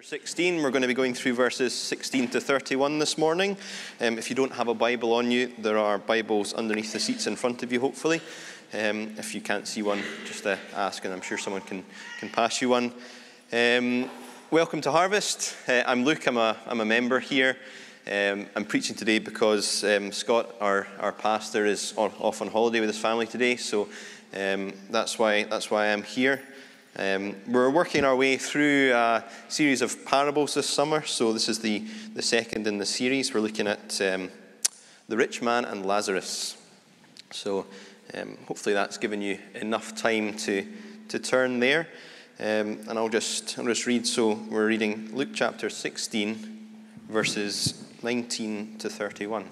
16. We're going to be going through verses 16 to 31 this morning. If you don't have a Bible on you, there are Bibles underneath the seats in front of you, hopefully. If you can't see one, just ask, and I'm sure someone can pass you one. Welcome to Harvest. I'm Luke. I'm a member here. I'm preaching today because Scott, our pastor, is off on holiday with his family today, so that's why I'm here. We're working our way through a series of parables this summer, so this is the second in the series. We're looking at the rich man and Lazarus. So hopefully that's given you enough time to turn there. And I'll just read. So we're reading Luke chapter 16, verses 19 to 31.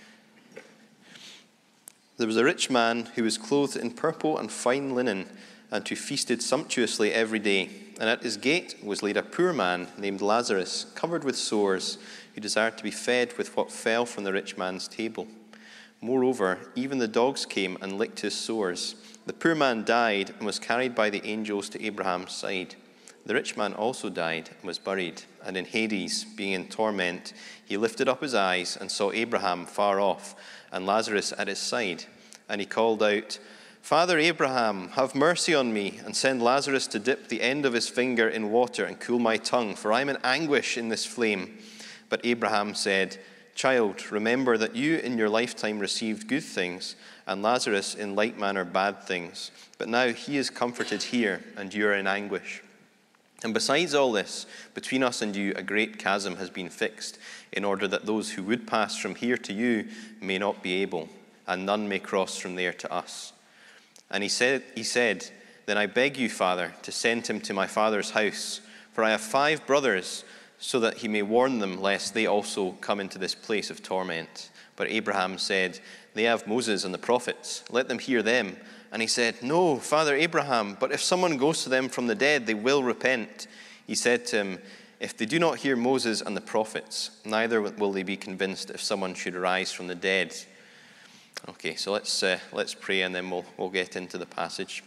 There was a rich man who was clothed in purple and fine linen, and who feasted sumptuously every day. And at his gate was laid a poor man named Lazarus, covered with sores, who desired to be fed with what fell from the rich man's table. Moreover, even the dogs came and licked his sores. The poor man died and was carried by the angels to Abraham's side. The rich man also died and was buried. And in Hades, being in torment, he lifted up his eyes and saw Abraham far off, and Lazarus at his side. And he called out, "Father Abraham, have mercy on me, and send Lazarus to dip the end of his finger in water and cool my tongue, for I am in anguish in this flame." But Abraham said, "Child, remember that you in your lifetime received good things, and Lazarus in like manner bad things. But now he is comforted here, and you are in anguish. And besides all this, between us and you a great chasm has been fixed, in order that those who would pass from here to you may not be able, and none may cross from there to us." And he said, "Then I beg you, Father, to send him to my father's house, for I have 5 brothers, so that he may warn them, lest they also come into this place of torment." But Abraham said, "They have Moses and the prophets, let them hear them." And he said, "No, Father Abraham, but if someone goes to them from the dead, they will repent." He said to him, "If they do not hear Moses and the prophets, neither will they be convinced if someone should rise from the dead." Okay, so let's pray, and then we'll get into the passage.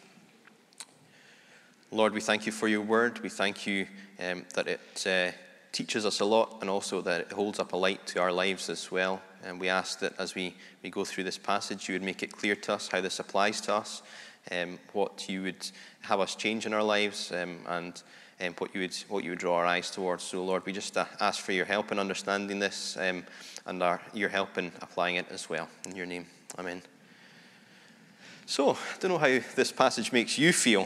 Lord, we thank you for your word. We thank you that it teaches us a lot, and also that it holds up a light to our lives as well. And we ask that as we go through this passage, you would make it clear to us how this applies to us, what you would have us change in our lives, and what you would draw our eyes towards. So, Lord, we just ask for your help in understanding this, and your help in applying it as well. In your name, amen. So, I don't know how this passage makes you feel.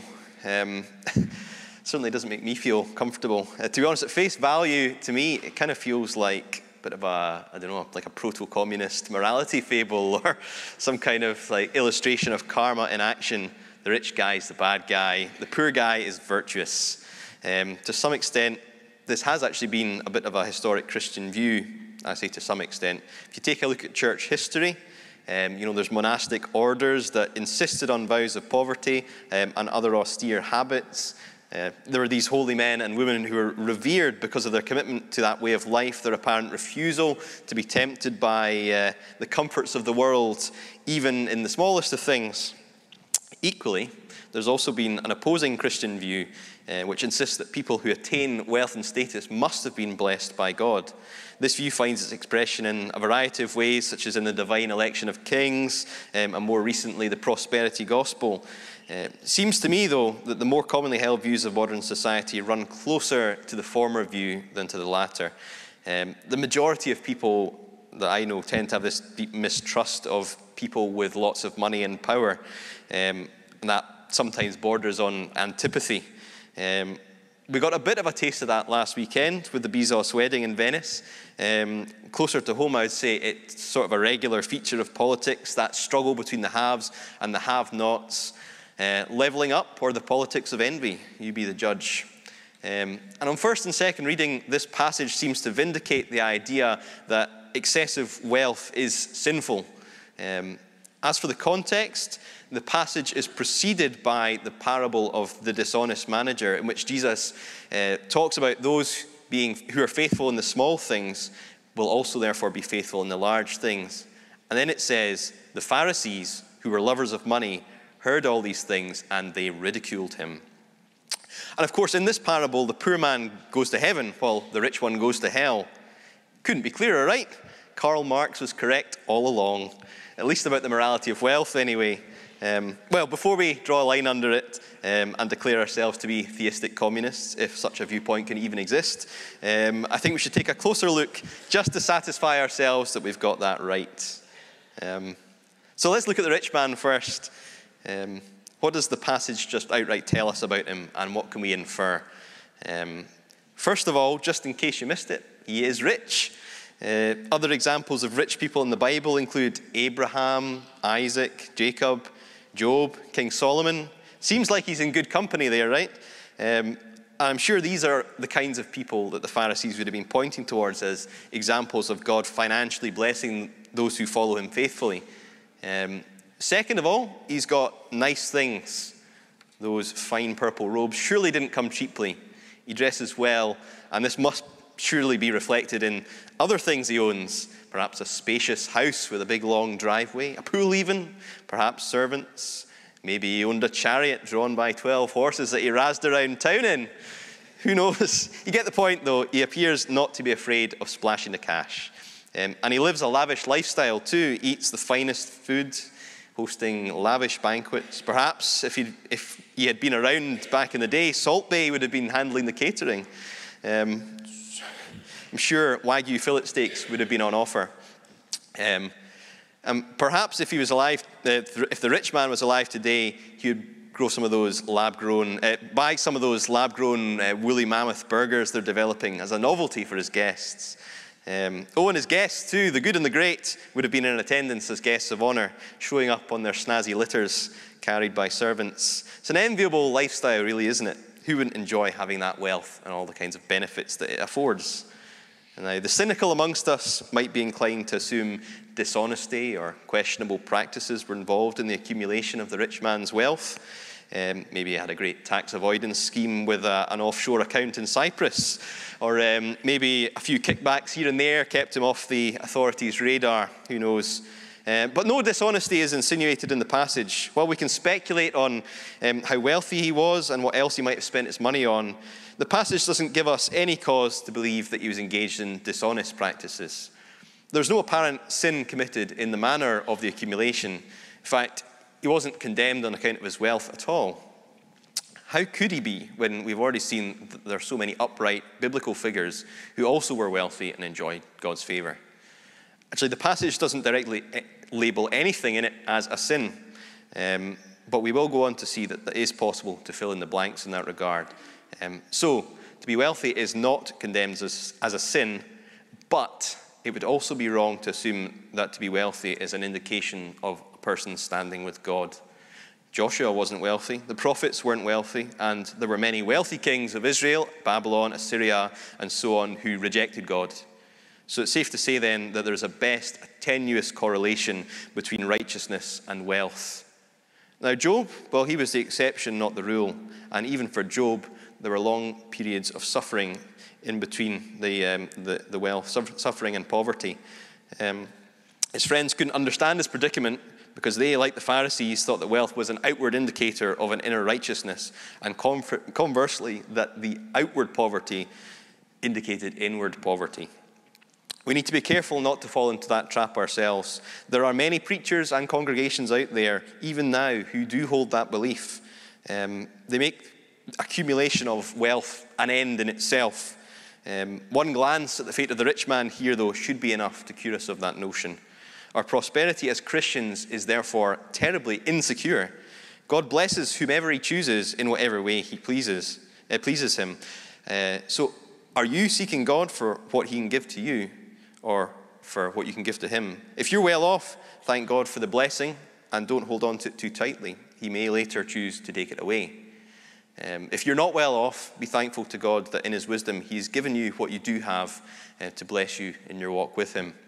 Certainly doesn't make me feel comfortable. To be honest, at face value, to me, it kind of feels like a bit of like a proto-communist morality fable, or some kind of like illustration of karma in action. The rich guy is the bad guy. The poor guy is virtuous. To some extent, this has actually been a bit of a historic Christian view. I say to some extent. If you take a look at church history, there's monastic orders that insisted on vows of poverty and other austere habits. There were these holy men and women who were revered because of their commitment to that way of life, their apparent refusal to be tempted by the comforts of the world, even in the smallest of things. Equally, there's also been an opposing Christian view which insists that people who attain wealth and status must have been blessed by God. This view finds its expression in a variety of ways, such as in the divine election of kings, and more recently the prosperity gospel. It seems to me, though, that the more commonly held views of modern society run closer to the former view than to the latter. The majority of people that I know tend to have this deep mistrust of people with lots of money and power, and that sometimes borders on antipathy. We got a bit of a taste of that last weekend with the Bezos wedding in Venice. Closer to home, I would say it's sort of a regular feature of politics, that struggle between the haves and the have-nots. Leveling up, or the politics of envy? You be the judge. And on first and second reading, this passage seems to vindicate the idea that excessive wealth is sinful. As for the context, the passage is preceded by the parable of the dishonest manager, in which Jesus talks about those who are faithful in the small things will also therefore be faithful in the large things. And then it says, the Pharisees, who were lovers of money, heard all these things, and they ridiculed him. And of course, in this parable, the poor man goes to heaven while the rich one goes to hell. Couldn't be clearer, right? Karl Marx was correct all along, at least about the morality of wealth anyway. Well, before we draw a line under it and declare ourselves to be theistic communists, if such a viewpoint can even exist, I think we should take a closer look just to satisfy ourselves that we've got that right. So let's look at the rich man first. What does the passage just outright tell us about him, and what can we infer? First of all, just in case you missed it, he is rich. Other examples of rich people in the Bible include Abraham, Isaac, Jacob, Job, King Solomon. Seems like he's in good company there, right? I'm sure these are the kinds of people that the Pharisees would have been pointing towards as examples of God financially blessing those who follow him faithfully. Second of all, he's got nice things. Those fine purple robes surely didn't come cheaply. He dresses well, and this must surely be reflected in other things he owns. Perhaps a spacious house with a big long driveway, a pool even, perhaps servants. Maybe he owned a chariot drawn by 12 horses that he razzed around town in. Who knows? You get the point though. He appears not to be afraid of splashing the cash. And he lives a lavish lifestyle too, eats the finest food, hosting lavish banquets. Perhaps if he had been around back in the day, Salt Bay would have been handling the catering. I'm sure Wagyu fillet steaks would have been on offer. Perhaps if he was alive, if the rich man was alive today, he would grow some of those buy some of those lab-grown woolly mammoth burgers they're developing as a novelty for his guests. And his guests too, the good and the great, would have been in attendance as guests of honor, showing up on their snazzy litters carried by servants. It's an enviable lifestyle, really, isn't it? Who wouldn't enjoy having that wealth and all the kinds of benefits that it affords? Now, the cynical amongst us might be inclined to assume dishonesty or questionable practices were involved in the accumulation of the rich man's wealth. Maybe he had a great tax avoidance scheme with an offshore account in Cyprus. Or maybe a few kickbacks here and there kept him off the authorities' radar. Who knows? But no dishonesty is insinuated in the passage. While we can speculate on how wealthy he was and what else he might have spent his money on, the passage doesn't give us any cause to believe that he was engaged in dishonest practices. There's no apparent sin committed in the manner of the accumulation. In fact, he wasn't condemned on account of his wealth at all. How could he be when we've already seen that there are so many upright biblical figures who also were wealthy and enjoyed God's favor? Actually, the passage doesn't directly label anything in it as a sin, but we will go on to see that it is possible to fill in the blanks in that regard. So, to be wealthy is not condemned as a sin, but it would also be wrong to assume that to be wealthy is an indication of a person standing with God. Joshua wasn't wealthy, the prophets weren't wealthy, and there were many wealthy kings of Israel, Babylon, Assyria, and so on, who rejected God. So it's safe to say then that there's a best tenuous correlation between righteousness and wealth. Now Job, well, he was the exception, not the rule. And even for Job, there were long periods of suffering in between the wealth, suffering and poverty. His friends couldn't understand his predicament because they, like the Pharisees, thought that wealth was an outward indicator of an inner righteousness, and conversely, that the outward poverty indicated inward poverty. We need to be careful not to fall into that trap ourselves. There are many preachers and congregations out there, even now, who do hold that belief. They make accumulation of wealth an end in itself. One glance at the fate of the rich man here, though, should be enough to cure us of that notion. Our prosperity as Christians is therefore terribly insecure. God blesses whomever he chooses in whatever way he pleases him. So are you seeking God for what he can give to you, or for what you can give to him? If you're well off, thank God for the blessing and don't hold on to it too tightly. He may later choose to take it away. If you're not well off, be thankful to God that in his wisdom he's given you what you do have to bless you in your walk with him.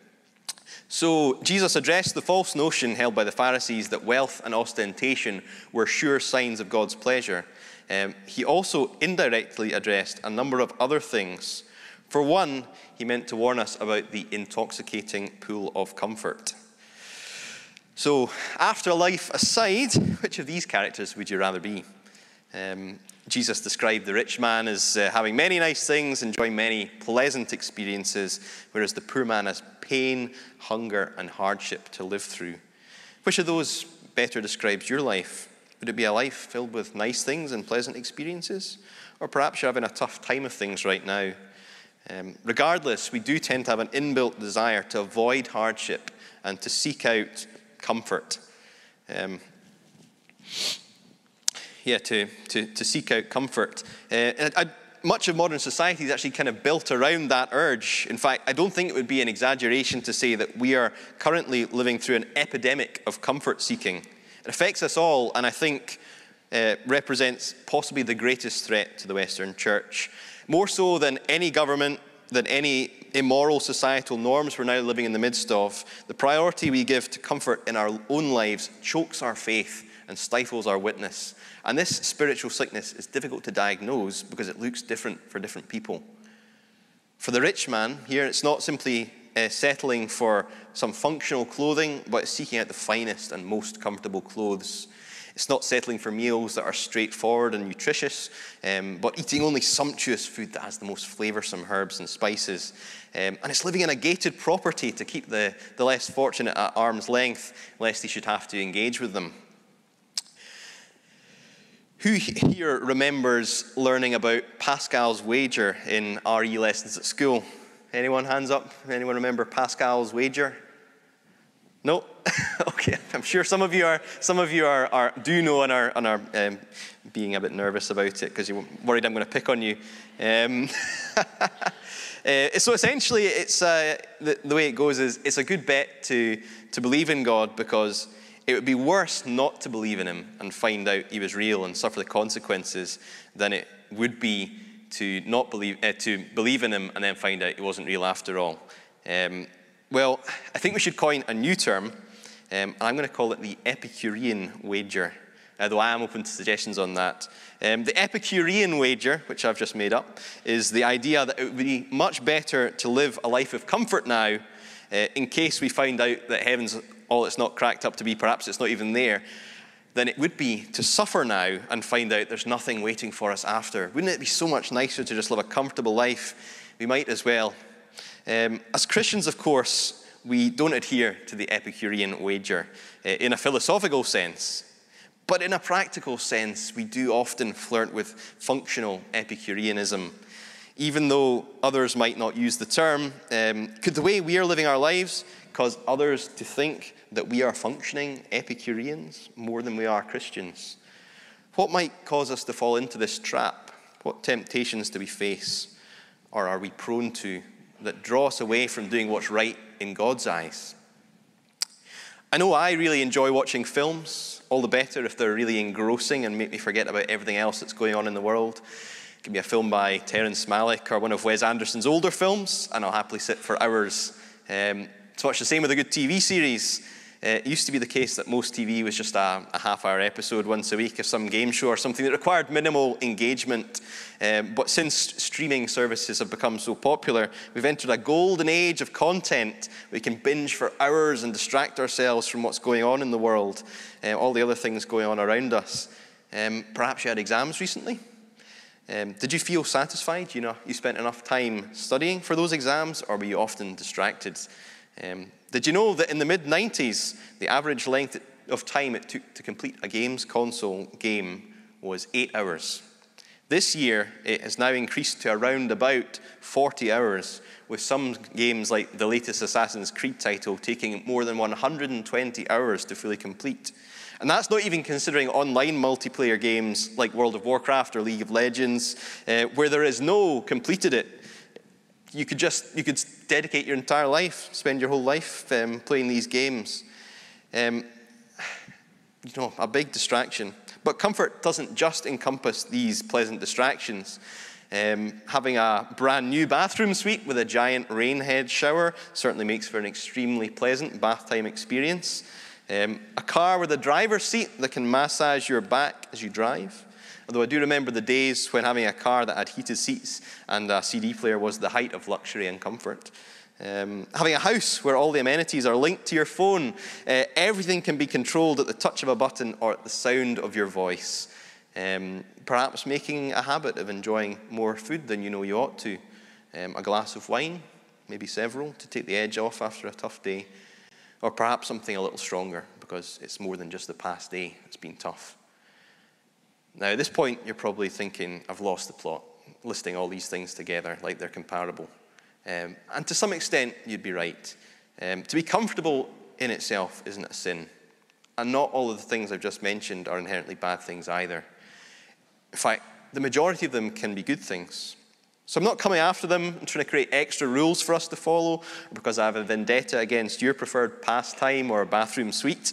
So Jesus addressed the false notion held by the Pharisees that wealth and ostentation were sure signs of God's pleasure. He also indirectly addressed a number of other things. For one, he meant to warn us about the intoxicating pool of comfort. So, afterlife aside, which of these characters would you rather be? Jesus described the rich man as having many nice things, enjoying many pleasant experiences, whereas the poor man has pain, hunger, and hardship to live through. Which of those better describes your life? Would it be a life filled with nice things and pleasant experiences? Or perhaps you're having a tough time of things right now. Regardless, we do tend to have an inbuilt desire to avoid hardship and to seek out comfort. To seek out comfort. Much of modern society is actually kind of built around that urge. In fact, I don't think it would be an exaggeration to say that we are currently living through an epidemic of comfort seeking. It affects us all, and I think represents possibly the greatest threat to the Western Church. More so than any government, than any immoral societal norms we're now living in the midst of, the priority we give to comfort in our own lives chokes our faith and stifles our witness. And this spiritual sickness is difficult to diagnose because it looks different for different people. For the rich man here, it's not simply settling for some functional clothing, but it's seeking out the finest and most comfortable clothes. It's not settling for meals that are straightforward and nutritious, but eating only sumptuous food that has the most flavoursome herbs and spices. And it's living in a gated property to keep the less fortunate at arm's length, lest he should have to engage with them. Who here remembers learning about Pascal's wager in RE lessons at school? Anyone, hands up? Anyone remember Pascal's wager? No? Okay, I'm sure some of you do know and are being a bit nervous about it because you're worried I'm going to pick on you. So essentially, it's the way it goes is it's a good bet to believe in God, because it would be worse not to believe in him and find out he was real and suffer the consequences than it would be to not believe to believe in him and then find out he wasn't real after all. Well, I think we should coin a new term. I'm going to call it the Epicurean wager, though I am open to suggestions on that. The Epicurean wager, which I've just made up, is the idea that it would be much better to live a life of comfort now in case we find out that heaven's all it's not cracked up to be, perhaps it's not even there, than it would be to suffer now and find out there's nothing waiting for us after. Wouldn't it be so much nicer to just live a comfortable life? We might as well. As Christians, of course, we don't adhere to the Epicurean wager in a philosophical sense. But in a practical sense, we do often flirt with functional Epicureanism. Even though others might not use the term, could the way we are living our lives cause others to think that we are functioning Epicureans more than we are Christians? What might cause us to fall into this trap? What temptations do we face, or are we prone to, that draw us away from doing what's right in God's eyes? I know I really enjoy watching films, all the better if they're really engrossing and make me forget about everything else that's going on in the world. Give me a film by Terrence Malick or one of Wes Anderson's older films, and I'll happily sit for hours. It's much the same with a good TV series. It used to be the case that most TV was just a half-hour episode once a week of some game show or something that required minimal engagement. But since streaming services have become so popular, we've entered a golden age of content. We can binge for hours and distract ourselves from what's going on in the world, all the other things going on around us. Perhaps you had exams recently. Did you feel satisfied? You spent enough time studying for those exams, or were you often distracted? Did you know that in the mid-90s, the average length of time it took to complete a games console game was 8 hours? This year, it has now increased to around about 40 hours, with some games like the latest Assassin's Creed title taking more than 120 hours to fully complete. And that's not even considering online multiplayer games like World of Warcraft or League of Legends, where there is no completed it. You could dedicate your entire life, spend your whole life playing these games. A big distraction. But comfort doesn't just encompass these pleasant distractions. Having a brand new bathroom suite with a giant rain head shower certainly makes for an extremely pleasant bath time experience. A car with a driver's seat that can massage your back as you drive. Although I do remember the days when having a car that had heated seats and a CD player was the height of luxury and comfort. Having a house where all the amenities are linked to your phone. Everything can be controlled at the touch of a button or at the sound of your voice. Perhaps making a habit of enjoying more food than you know you ought to. A glass of wine, maybe several, to take the edge off after a tough day. Or perhaps something a little stronger, because it's more than just the past day that's been tough. Now, at this point, you're probably thinking, I've lost the plot, listing all these things together like they're comparable. And to some extent, you'd be right. To be comfortable in itself isn't a sin. And not all of the things I've just mentioned are inherently bad things either. In fact, the majority of them can be good things. So I'm not coming after them and trying to create extra rules for us to follow, or because I have a vendetta against your preferred pastime or bathroom suite.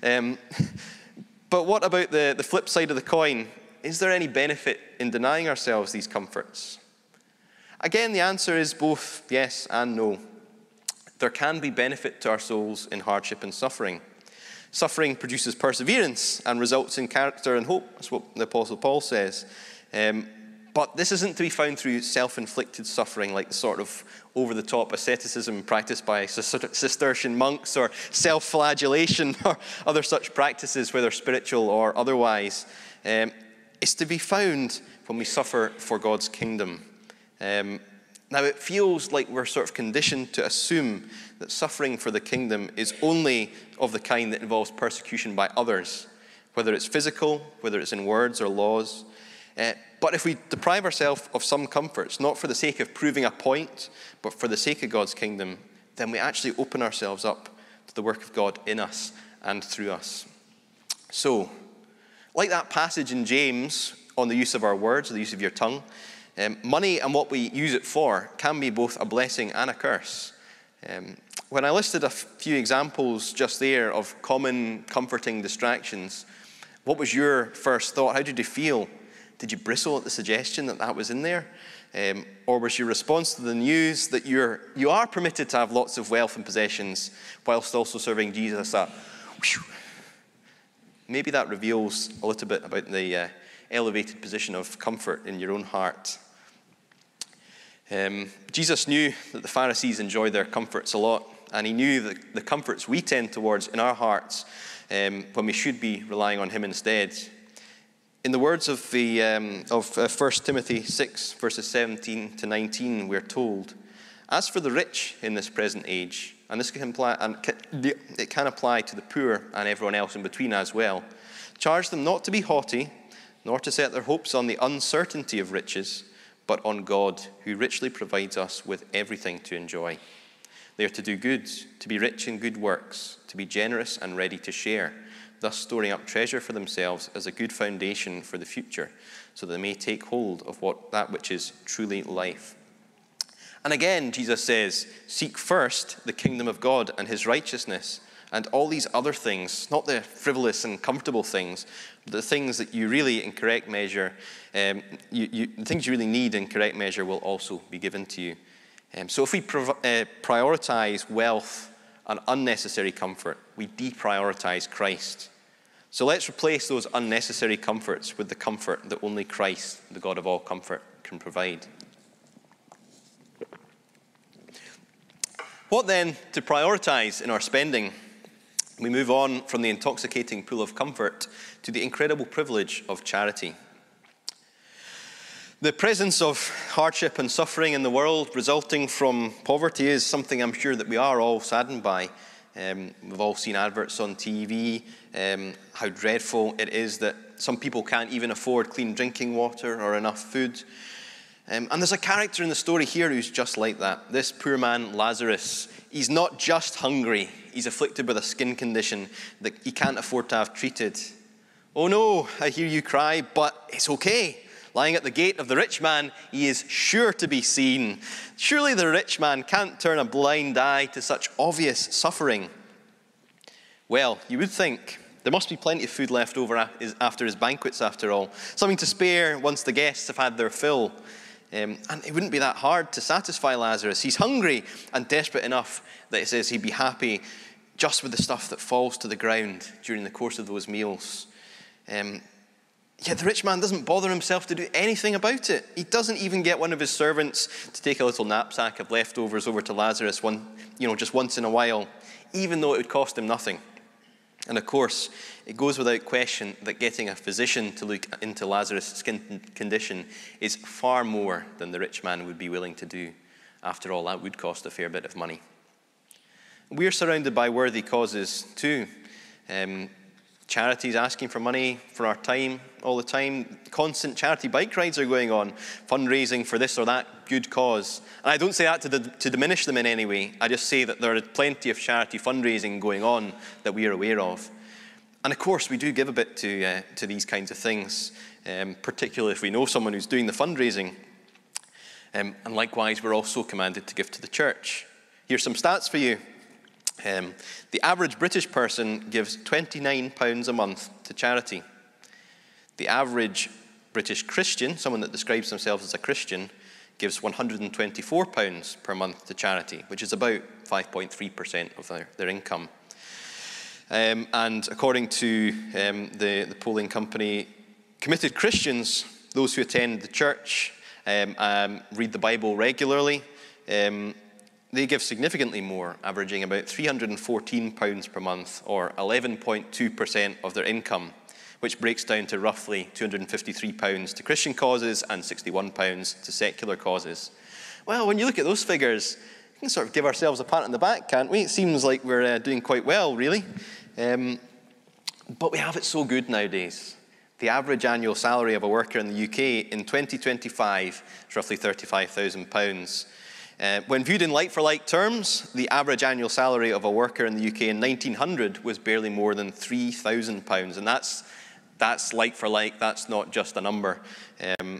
But what about the flip side of the coin? Is there any benefit in denying ourselves these comforts? Again, the answer is both yes and no. There can be benefit to our souls in hardship and suffering. Suffering produces perseverance and results in character and hope. That's what the Apostle Paul says. But this isn't to be found through self-inflicted suffering, like the sort of over-the-top asceticism practiced by Cistercian monks, or self-flagellation, or other such practices, whether spiritual or otherwise. It's to be found when we suffer for God's kingdom. Now, it feels like we're sort of conditioned to assume that suffering for the kingdom is only of the kind that involves persecution by others, whether it's physical, whether it's in words or laws. But if we deprive ourselves of some comforts, not for the sake of proving a point, but for the sake of God's kingdom, then we actually open ourselves up to the work of God in us and through us. So, like that passage in James on the use of our words, the use of your tongue, money and what we use it for can be both a blessing and a curse. When I listed a few examples just there of common comforting distractions, what was your first thought? How did you feel? Did you bristle at the suggestion that that was in there? Or was your response to the news that you are permitted to have lots of wealth and possessions whilst also serving Jesus that, whew, maybe that reveals a little bit about the elevated position of comfort in your own heart. Jesus knew that the Pharisees enjoyed their comforts a lot, and he knew that the comforts we tend towards in our hearts when we should be relying on him instead. In the words of 1 Timothy 6, verses 17 to 19, we're told, "As for the rich in this present age," and this can apply, and it can apply to the poor and everyone else in between as well, "charge them not to be haughty, nor to set their hopes on the uncertainty of riches, but on God, who richly provides us with everything to enjoy. They are to do good, to be rich in good works, to be generous and ready to share, thus storing up treasure for themselves as a good foundation for the future, so that they may take hold of that which is truly life." And again, Jesus says, "Seek first the kingdom of God and his righteousness, and all these other things," not the frivolous and comfortable things, but the things that you really in correct measure, the things you really need in correct measure will also be given to you. So if we prioritize wealth and unnecessary comfort, we deprioritize Christ. So let's replace those unnecessary comforts with the comfort that only Christ, the God of all comfort, can provide. What then to prioritize in our spending? We move on from the intoxicating pool of comfort to the incredible privilege of charity. The presence of hardship and suffering in the world resulting from poverty is something I'm sure that we are all saddened by. We've all seen adverts on TV, how dreadful it is that some people can't even afford clean drinking water or enough food. And there's a character in the story here who's just like that. This poor man, Lazarus, he's not just hungry, he's afflicted with a skin condition that he can't afford to have treated. "Oh no, I hear you cry, but it's okay. Lying at the gate of the rich man, he is sure to be seen. Surely the rich man can't turn a blind eye to such obvious suffering." Well, you would think there must be plenty of food left over after his banquets, after all. Something to spare once the guests have had their fill. And it wouldn't be that hard to satisfy Lazarus. He's hungry and desperate enough that it says he'd be happy just with the stuff that falls to the ground during the course of those meals. Yet the rich man doesn't bother himself to do anything about it. He doesn't even get one of his servants to take a little knapsack of leftovers over to Lazarus just once in a while, even though it would cost him nothing. And of course, it goes without question that getting a physician to look into Lazarus' skin condition is far more than the rich man would be willing to do. After all, that would cost a fair bit of money. We're surrounded by worthy causes too. Charities asking for money for our time all the time. Constant charity bike rides are going on, fundraising for this or that good cause. And I don't say that to diminish them in any way. I just say that there is plenty of charity fundraising going on that we are aware of. And of course, we do give a bit to these kinds of things, particularly if we know someone who's doing the fundraising. And likewise, we're also commanded to give to the church. Here's some stats for you. The average British person gives £29 a month to charity. The average British Christian, someone that describes themselves as a Christian, gives £124 per month to charity, which is about 5.3% of their income. And according to the polling company, committed Christians, those who attend the church, read the Bible regularly, they give significantly more, averaging about £314 per month, or 11.2% of their income, which breaks down to roughly £253 to Christian causes and £61 to secular causes. Well, when you look at those figures, we can sort of give ourselves a pat on the back, can't we? It seems like we're doing quite well, really. But we have it so good nowadays. The average annual salary of a worker in the UK in 2025 is roughly £35,000. When viewed in like-for-like terms, the average annual salary of a worker in the UK in 1900 was barely more than £3,000. And that's like-for-like, that's not just a number. And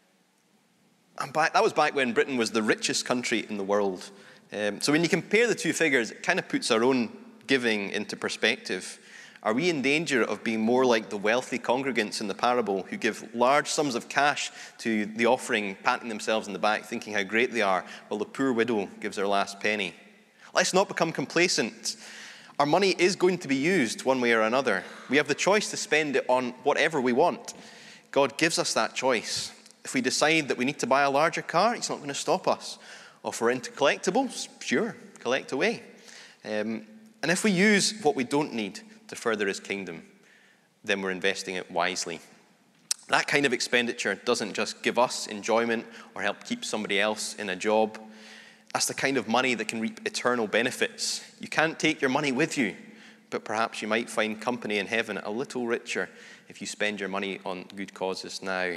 that was back when Britain was the richest country in the world. So when you compare the two figures, it kind of puts our own giving into perspective. Are we in danger of being more like the wealthy congregants in the parable who give large sums of cash to the offering, patting themselves in the back, thinking how great they are, while the poor widow gives her last penny? Let's not become complacent. Our money is going to be used one way or another. We have the choice to spend it on whatever we want. God gives us that choice. If we decide that we need to buy a larger car, He's not going to stop us. Or if we're into collectibles, sure, collect away. And if we use what we don't need to further His kingdom, then we're investing it wisely. That kind of expenditure doesn't just give us enjoyment or help keep somebody else in a job. That's the kind of money that can reap eternal benefits. You can't take your money with you, but perhaps you might find company in heaven a little richer if you spend your money on good causes now.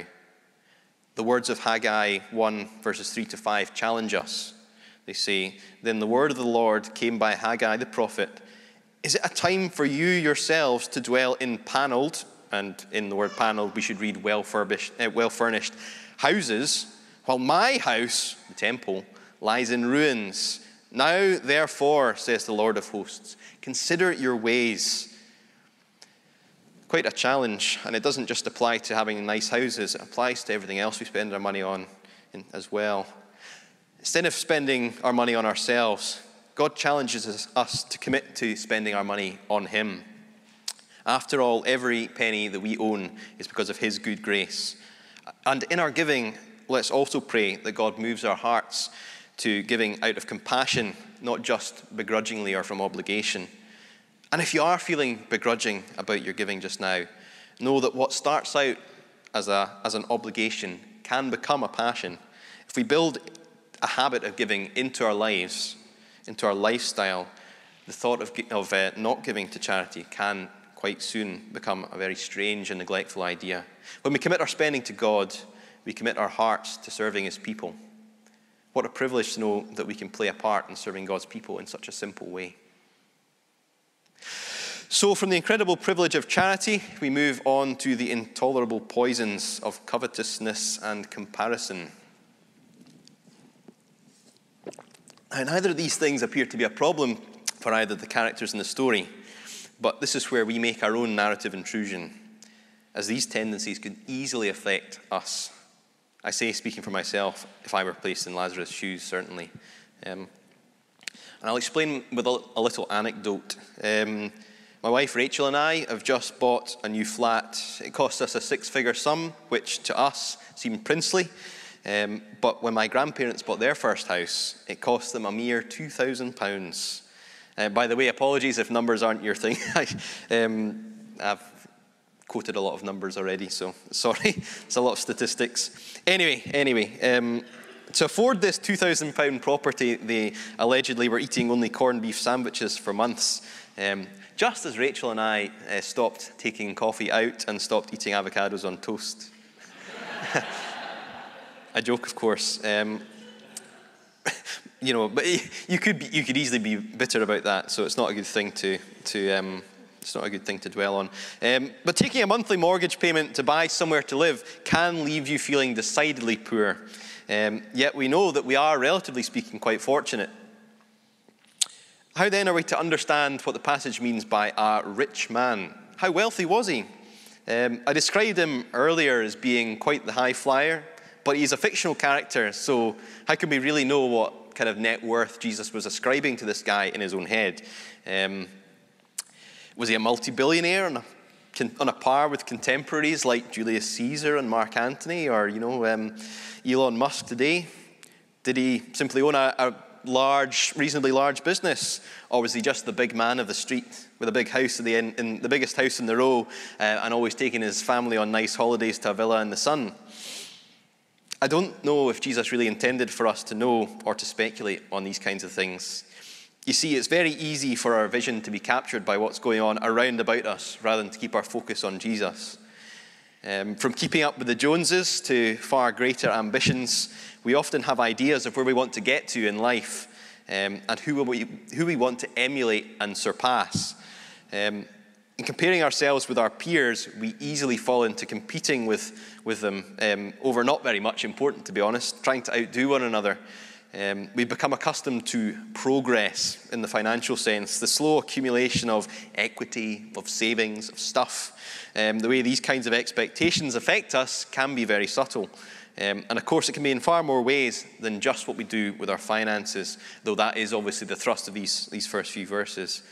The words of Haggai 1, verses 3 to 5 challenge us. They say, "Then the word of the Lord came by Haggai the prophet. Is it a time for you yourselves to dwell in panelled," and in the word panelled we should read well-furnished houses, "while my house," the temple, "lies in ruins? Now, therefore, says the Lord of hosts, consider your ways." Quite a challenge, and it doesn't just apply to having nice houses, it applies to everything else we spend our money on as well. Instead of spending our money on ourselves, God challenges us to commit to spending our money on Him. After all, every penny that we own is because of His good grace. And in our giving, let's also pray that God moves our hearts to giving out of compassion, not just begrudgingly or from obligation. And if you are feeling begrudging about your giving just now, know that what starts out as an obligation can become a passion. If we build a habit of giving into our lives, into our lifestyle, the thought of not giving to charity can quite soon become a very strange and neglectful idea. When we commit our spending to God, we commit our hearts to serving His people. What a privilege to know that we can play a part in serving God's people in such a simple way. So from the incredible privilege of charity, we move on to the intolerable poisons of covetousness and comparison. Now, neither of these things appear to be a problem for either the characters in the story, but this is where we make our own narrative intrusion, as these tendencies could easily affect us. I say, speaking for myself, if I were placed in Lazarus' shoes, certainly. And I'll explain with a little anecdote. My wife Rachel and I have just bought a new flat. It cost us a six-figure sum, which to us seemed princely. But when my grandparents bought their first house, it cost them a mere £2,000. By the way, apologies if numbers aren't your thing. I've quoted a lot of numbers already, so sorry. It's a lot of statistics. Anyway, to afford this £2,000 property, they allegedly were eating only corned beef sandwiches for months. Just as Rachel and I stopped taking coffee out and stopped eating avocados on toast. A joke, of course. But you could easily be bitter about that, so it's not a good thing it's not a good thing to dwell on. But taking a monthly mortgage payment to buy somewhere to live can leave you feeling decidedly poor. Yet we know that we are, relatively speaking, quite fortunate. How then are we to understand what the passage means by a rich man? How wealthy was he? I described him earlier as being quite the high flyer, but he's a fictional character, so how can we really know what kind of net worth Jesus was ascribing to this guy in his own head? Was he a multi-billionaire on a par with contemporaries like Julius Caesar and Mark Antony, or Elon Musk today? Did he simply own a reasonably large business, or was he just the big man of the street with a big house in the biggest house in the row, and always taking his family on nice holidays to a villa in the sun? I don't know if Jesus really intended for us to know or to speculate on these kinds of things. You see, it's very easy for our vision to be captured by what's going on around about us rather than to keep our focus on Jesus. From keeping up with the Joneses to far greater ambitions, we often have ideas of where we want to get to in life, and who we want to emulate and surpass. In comparing ourselves with our peers, we easily fall into competing with them over not very much important, to be honest, trying to outdo one another. We've become accustomed to progress in the financial sense, the slow accumulation of equity, of savings, of stuff. The way these kinds of expectations affect us can be very subtle. And of course, it can be in far more ways than just what we do with our finances, though that is obviously the thrust of these first few verses.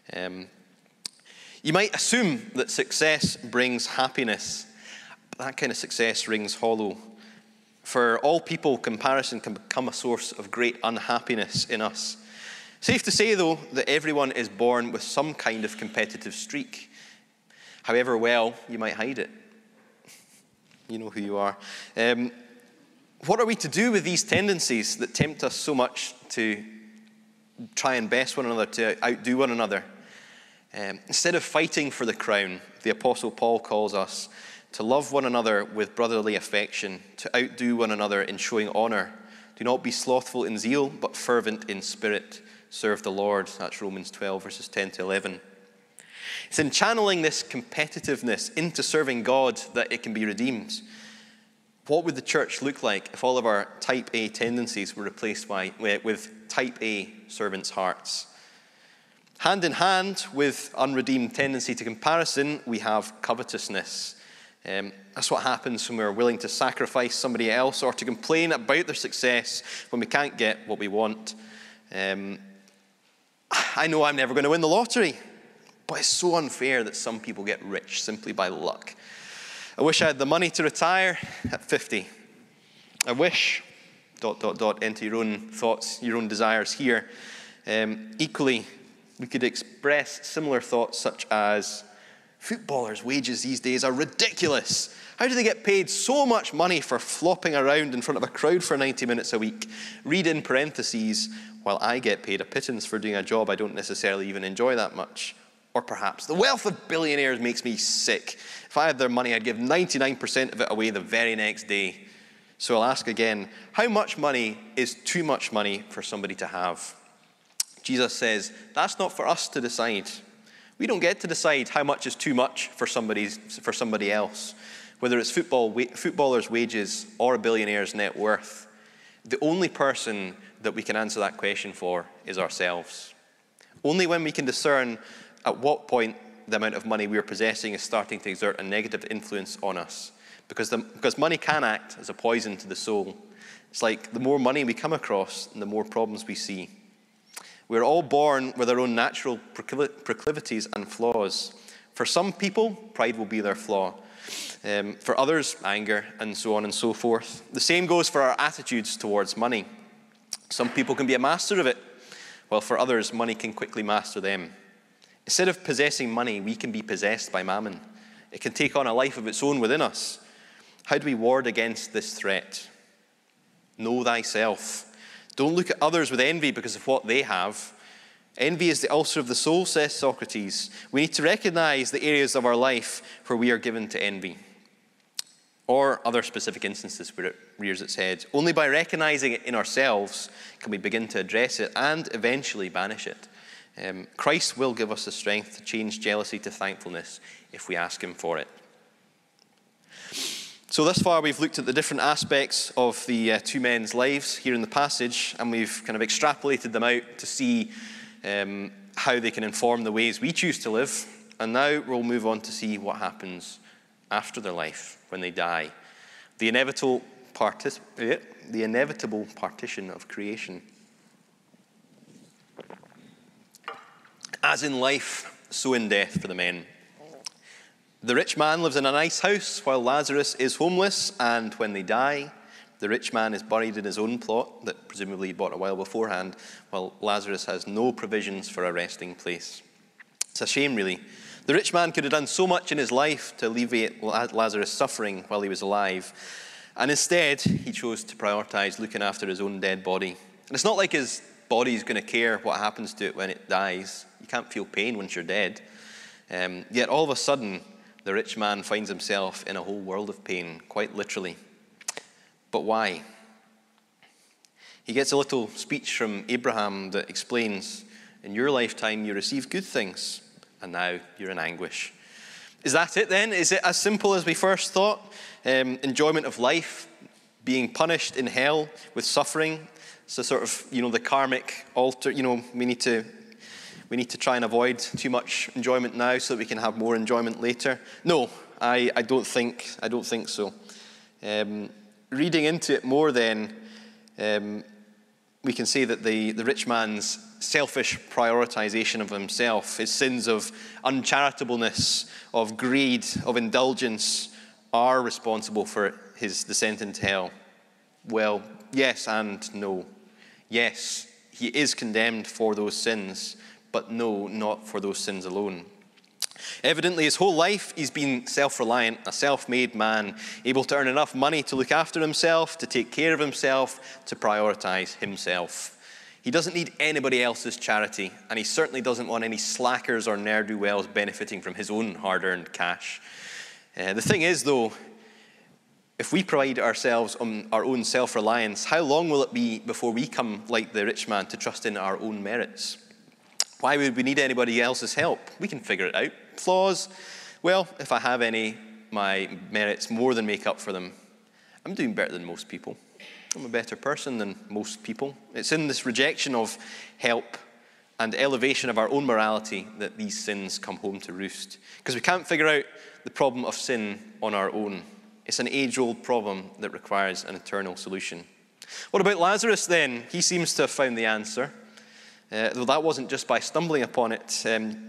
You might assume that success brings happiness, but that kind of success rings hollow. For all people, comparison can become a source of great unhappiness in us. Safe to say, though, that everyone is born with some kind of competitive streak, however well you might hide it. You know who you are. What are we to do with these tendencies that tempt us so much to try and best one another, to outdo one another? Instead of fighting for the crown, the Apostle Paul calls us to love one another with brotherly affection, to outdo one another in showing honor. Do not be slothful in zeal, but fervent in spirit. Serve the Lord. That's Romans 12, verses 10 to 11. It's in channeling this competitiveness into serving God that it can be redeemed. What would the church look like if all of our type A tendencies were replaced with type A servants' hearts? Hand in hand with unredeemed tendency to comparison, we have covetousness. That's what happens when we're willing to sacrifice somebody else or to complain about their success when we can't get what we want. I know I'm never going to win the lottery, but it's so unfair that some people get rich simply by luck. I wish I had the money to retire at 50. I wish, ... enter your own thoughts, your own desires here. Equally, we could express similar thoughts such as, footballers' wages these days are ridiculous. How do they get paid so much money for flopping around in front of a crowd for 90 minutes a week? Read in parentheses, while I get paid a pittance for doing a job I don't necessarily even enjoy that much. Or perhaps, the wealth of billionaires makes me sick. If I had their money, I'd give 99% of it away the very next day. So I'll ask again, how much money is too much money for somebody to have? Jesus says, that's not for us to decide. We don't get to decide how much is too much for somebody else, whether it's footballers' wages or a billionaire's net worth. The only person that we can answer that question for is ourselves. Only when we can discern at what point the amount of money we are possessing is starting to exert a negative influence on us, because money can act as a poison to the soul. It's like the more money we come across, the more problems we see. We're all born with our own natural proclivities and flaws. For some people, pride will be their flaw. For others, anger, and so on and so forth. The same goes for our attitudes towards money. Some people can be a master of it, while for others, money can quickly master them. Instead of possessing money, we can be possessed by mammon. It can take on a life of its own within us. How do we ward against this threat? Know thyself. Don't look at others with envy because of what they have. Envy is the ulcer of the soul, says Socrates. We need to recognize the areas of our life where we are given to envy, or other specific instances where it rears its head. Only by recognizing it in ourselves can we begin to address it and eventually banish it. Christ will give us the strength to change jealousy to thankfulness if we ask him for it. So thus far we've looked at the different aspects of the two men's lives here in the passage, and we've kind of extrapolated them out to see how they can inform the ways we choose to live. And now we'll move on to see what happens after their life, when they die. The inevitable partition of creation. As in life, so in death for the men. The rich man lives in a nice house while Lazarus is homeless, and when they die, the rich man is buried in his own plot that presumably he bought a while beforehand, while Lazarus has no provisions for a resting place. It's a shame, really. The rich man could have done so much in his life to alleviate Lazarus' suffering while he was alive, and instead he chose to prioritize looking after his own dead body. And it's not like his body's going to care what happens to it when it dies. You can't feel pain once you're dead. Yet all of a sudden, the rich man finds himself in a whole world of pain, quite literally. But why? He gets a little speech from Abraham that explains, in your lifetime you received good things, and now you're in anguish. Is that it then? Is it as simple as we first thought? Enjoyment of life, being punished in hell with suffering. So sort of, the karmic altar, we need to try and avoid too much enjoyment now so that we can have more enjoyment later. No, I don't think so. Reading into it more then, we can say that the rich man's selfish prioritization of himself, his sins of uncharitableness, of greed, of indulgence, are responsible for his descent into hell. Well, yes and no. Yes, he is condemned for those sins, but no, not for those sins alone. Evidently, his whole life, he's been self-reliant, a self-made man, able to earn enough money to look after himself, to take care of himself, to prioritize himself. He doesn't need anybody else's charity, and he certainly doesn't want any slackers or ne'er-do-wells benefiting from his own hard-earned cash. The thing is, though, if we pride ourselves on our own self-reliance, how long will it be before we come, like the rich man, to trust in our own merits? Why would we need anybody else's help? We can figure it out. Flaws? Well, if I have any, my merits more than make up for them. I'm doing better than most people. I'm a better person than most people. It's in this rejection of help and elevation of our own morality that these sins come home to roost. Because we can't figure out the problem of sin on our own. It's an age-old problem that requires an eternal solution. What about Lazarus then? He seems to have found the answer. Though that wasn't just by stumbling upon it.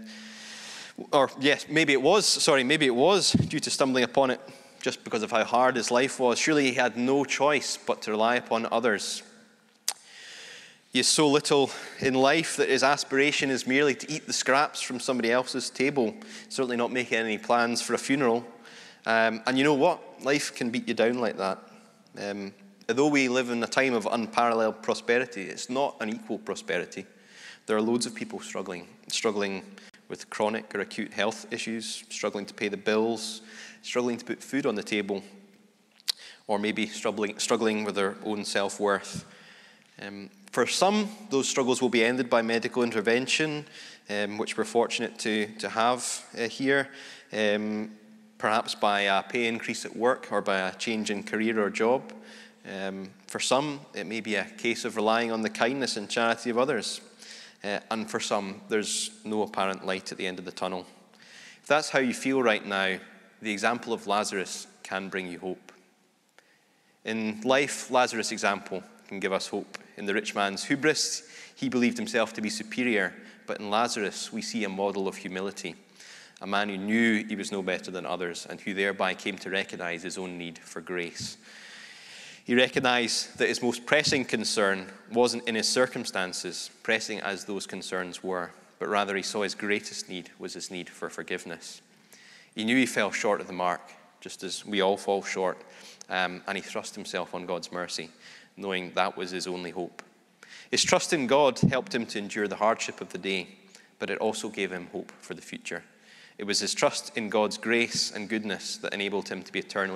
Maybe it was due to stumbling upon it just because of how hard his life was. Surely he had no choice but to rely upon others. He has so little in life that his aspiration is merely to eat the scraps from somebody else's table, certainly not making any plans for a funeral. And you know what? Life can beat you down like that. Although we live in a time of unparalleled prosperity, it's not an equal prosperity. There are loads of people struggling with chronic or acute health issues, struggling to pay the bills, struggling to put food on the table, or maybe struggling with their own self-worth. For some, those struggles will be ended by medical intervention, which we're fortunate to have here, perhaps by a pay increase at work or by a change in career or job. For some, it may be a case of relying on the kindness and charity of others. And for some, there's no apparent light at the end of the tunnel. If that's how you feel right now, the example of Lazarus can bring you hope. In life, Lazarus' example can give us hope. In the rich man's hubris, he believed himself to be superior, but in Lazarus, we see a model of humility, a man who knew he was no better than others and who thereby came to recognize his own need for grace. He recognized that his most pressing concern wasn't in his circumstances, pressing as those concerns were, but rather he saw his greatest need was his need for forgiveness. He knew he fell short of the mark, just as we all fall short, and he thrust himself on God's mercy, knowing that was his only hope. His trust in God helped him to endure the hardship of the day, but it also gave him hope for the future. It was his trust in God's grace and goodness that enabled him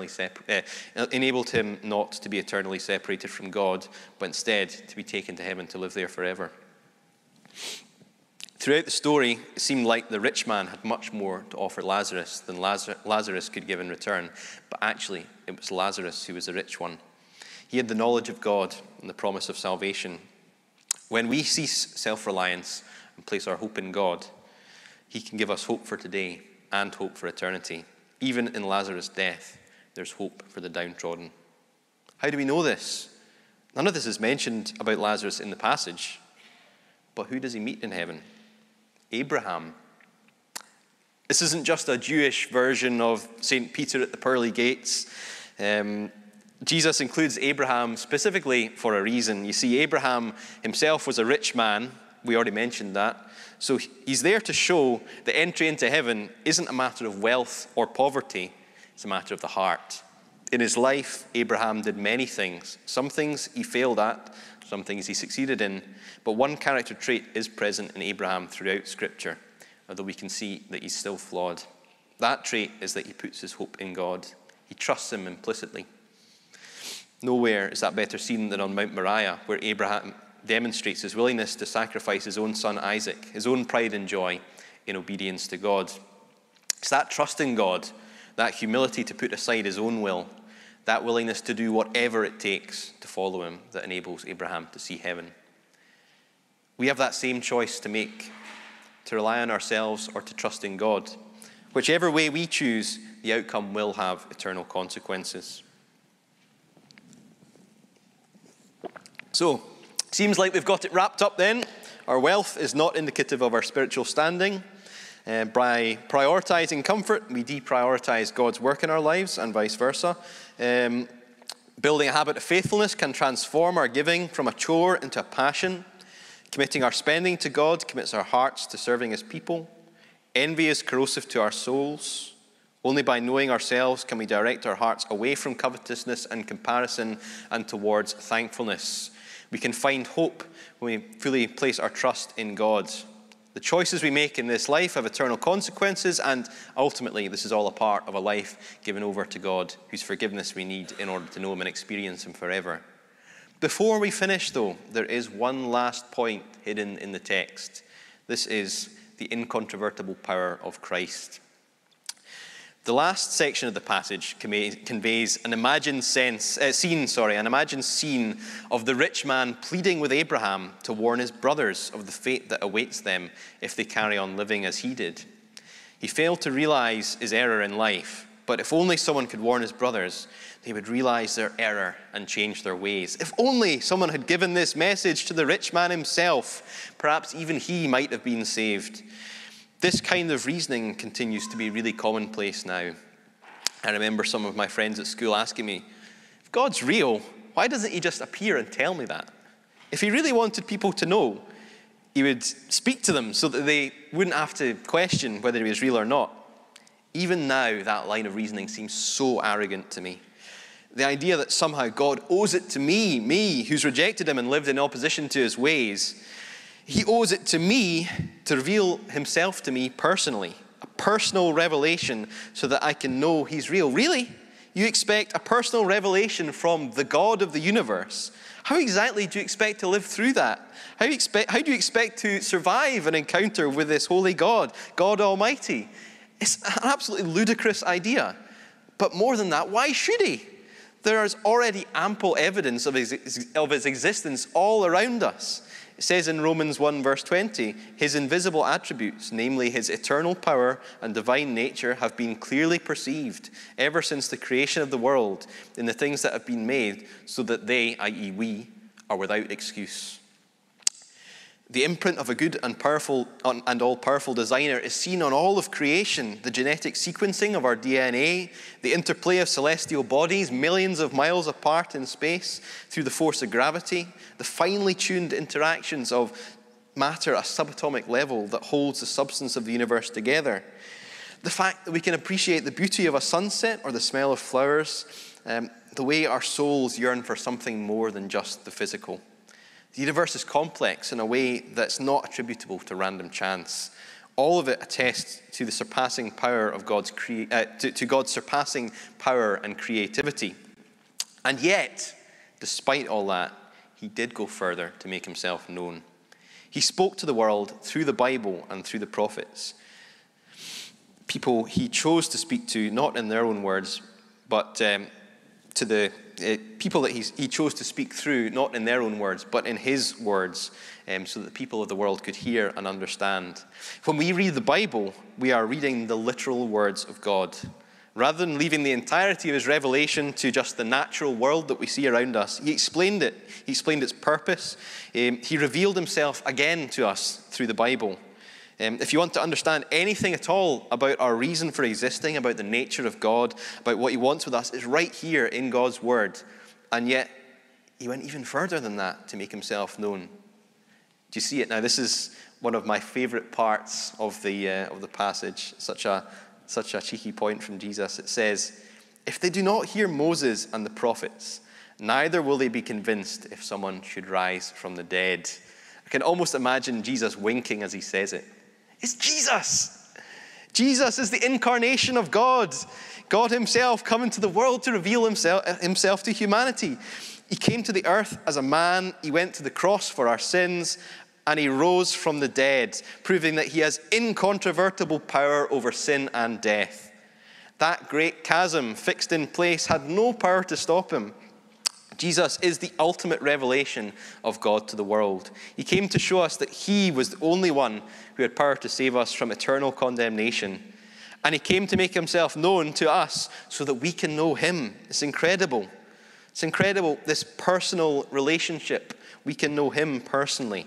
not to be eternally separated from God, but instead to be taken to heaven to live there forever. Throughout the story, it seemed like the rich man had much more to offer Lazarus than Lazarus could give in return, but actually it was Lazarus who was the rich one. He had the knowledge of God and the promise of salvation. When we cease self-reliance and place our hope in God, he can give us hope for today and hope for eternity. Even in Lazarus' death, there's hope for the downtrodden. How do we know this? None of this is mentioned about Lazarus in the passage. But who does he meet in heaven? Abraham. This isn't just a Jewish version of St. Peter at the pearly gates. Jesus includes Abraham specifically for a reason. You see, Abraham himself was a rich man. We already mentioned that. So he's there to show that entry into heaven isn't a matter of wealth or poverty. It's a matter of the heart. In his life, Abraham did many things. Some things he failed at, some things he succeeded in. But one character trait is present in Abraham throughout Scripture, although we can see that he's still flawed. That trait is that he puts his hope in God. He trusts him implicitly. Nowhere is that better seen than on Mount Moriah, where Abraham demonstrates his willingness to sacrifice his own son Isaac, his own pride and joy, in obedience to God. It's that trust in God, that humility to put aside his own will, that willingness to do whatever it takes to follow him that enables Abraham to see heaven. We have that same choice to make, to rely on ourselves or to trust in God. Whichever way we choose, the outcome will have eternal consequences. So, seems like we've got it wrapped up then. Our wealth is not indicative of our spiritual standing. By prioritizing comfort, we deprioritize God's work in our lives and vice versa. Building a habit of faithfulness can transform our giving from a chore into a passion. Committing our spending to God commits our hearts to serving his people. Envy is corrosive to our souls. Only by knowing ourselves can we direct our hearts away from covetousness and comparison and towards thankfulness. We can find hope when we fully place our trust in God. The choices we make in this life have eternal consequences, and ultimately this is all a part of a life given over to God, whose forgiveness we need in order to know him and experience him forever. Before we finish, though, there is one last point hidden in the text. This is the incontrovertible power of Christ. The last section of the passage conveys an imagined scene of the rich man pleading with Abraham to warn his brothers of the fate that awaits them if they carry on living as he did. He failed to realize his error in life, but if only someone could warn his brothers, they would realize their error and change their ways. If only someone had given this message to the rich man himself, perhaps even he might have been saved. This kind of reasoning continues to be really commonplace now. I remember some of my friends at school asking me, if God's real, why doesn't he just appear and tell me that? If he really wanted people to know, he would speak to them so that they wouldn't have to question whether he was real or not. Even now, that line of reasoning seems so arrogant to me. The idea that somehow God owes it to me who's rejected him and lived in opposition to his ways, he owes it to me to reveal himself to me personally, a personal revelation so that I can know he's real. Really? You expect a personal revelation from the God of the universe? How exactly do you expect to live through that? How do you expect to survive an encounter with this holy God, God Almighty? It's an absolutely ludicrous idea. But more than that, why should he? There is already ample evidence of his existence all around us. It says in Romans 1 verse 20, his invisible attributes, namely his eternal power and divine nature, have been clearly perceived ever since the creation of the world in the things that have been made, so that they, i.e. we, are without excuse. The imprint of a good and all-powerful designer is seen on all of creation. The genetic sequencing of our DNA, the interplay of celestial bodies millions of miles apart in space through the force of gravity, the finely tuned interactions of matter at a subatomic level that holds the substance of the universe together. The fact that we can appreciate the beauty of a sunset or the smell of flowers, the way our souls yearn for something more than just the physical. The universe is complex in a way that's not attributable to random chance. All of it attests to the surpassing power of God's surpassing power and creativity. And yet, despite all that, he did go further to make himself known. He spoke to the world through the Bible and through the prophets. People he chose to speak to, not in their own words, but to the people that he chose to speak through, not in their own words, but in his words, so that the people of the world could hear and understand. When we read the Bible, we are reading the literal words of God. Rather than leaving the entirety of his revelation to just the natural world that we see around us, he explained it. He explained its purpose. He revealed himself again to us through the Bible. If you want to understand anything at all about our reason for existing, about the nature of God, about what he wants with us, it's right here in God's word. And yet, he went even further than that to make himself known. Do you see it? Now, this is one of my favorite parts of the passage. Such a cheeky point from Jesus. It says, "If they do not hear Moses and the prophets, neither will they be convinced if someone should rise from the dead." I can almost imagine Jesus winking as he says it. It's Jesus. Jesus is the incarnation of God. God himself coming to the world to reveal himself to humanity. He came to the earth as a man. He went to the cross for our sins. And he rose from the dead, proving that he has incontrovertible power over sin and death. That great chasm fixed in place had no power to stop him. Jesus is the ultimate revelation of God to the world. He came to show us that he was the only one who had power to save us from eternal condemnation. And he came to make himself known to us so that we can know him. It's incredible. It's incredible, this personal relationship. We can know him personally.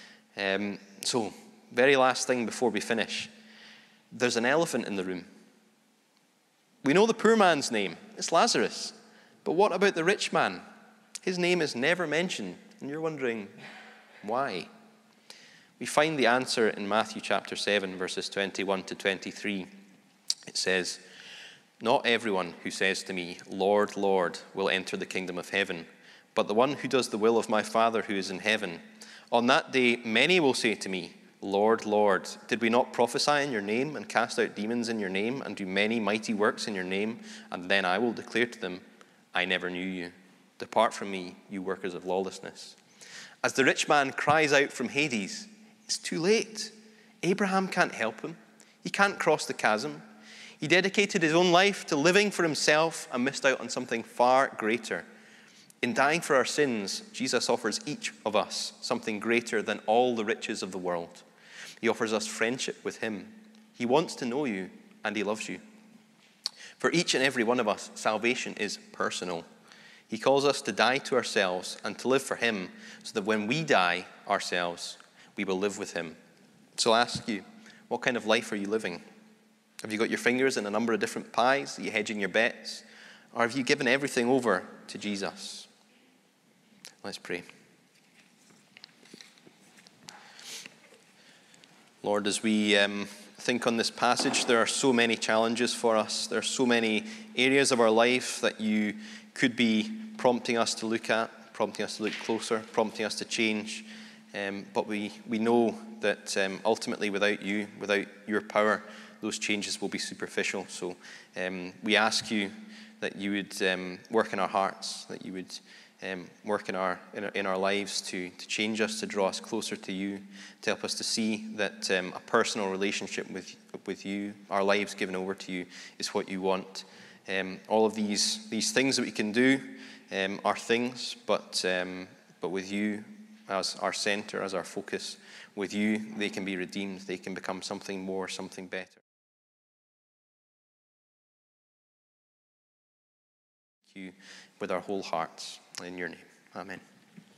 So, very last thing before we finish. There's an elephant in the room. We know the poor man's name. It's Lazarus. But what about the rich man? His name is never mentioned. And you're wondering, why? We find the answer in Matthew chapter 7, verses 21 to 23. It says, "Not everyone who says to me, 'Lord, Lord,' will enter the kingdom of heaven, but the one who does the will of my Father who is in heaven. On that day, many will say to me, 'Lord, Lord, did we not prophesy in your name and cast out demons in your name and do many mighty works in your name?' And then I will declare to them, 'I never knew you. Depart from me, you workers of lawlessness.' As the rich man cries out from Hades, it's too late. Abraham can't help him. He can't cross the chasm. He dedicated his own life to living for himself and missed out on something far greater. In dying for our sins, Jesus offers each of us something greater than all the riches of the world. He offers us friendship with him. He wants to know you, and he loves you. For each and every one of us, salvation is personal. He calls us to die to ourselves and to live for him, so that when we die ourselves, we will live with him. So I ask you, what kind of life are you living? Have you got your fingers in a number of different pies? Are you hedging your bets? Or have you given everything over to Jesus? Let's pray. Lord, as we think on this passage, there are so many challenges for us. There are so many areas of our life that you could be prompting us to look at, prompting us to look closer, prompting us to change. But we know that ultimately without you, without your power, those changes will be superficial. So we ask you that you would work in our hearts, that you would work in our lives to change us, to draw us closer to you, to help us to see that a personal relationship with you, our lives given over to you, is what you want. All of these things that we can do are things, but with you as our center, as our focus, with you they can be redeemed. They can become something more, something better. You with our whole hearts in your name. Amen.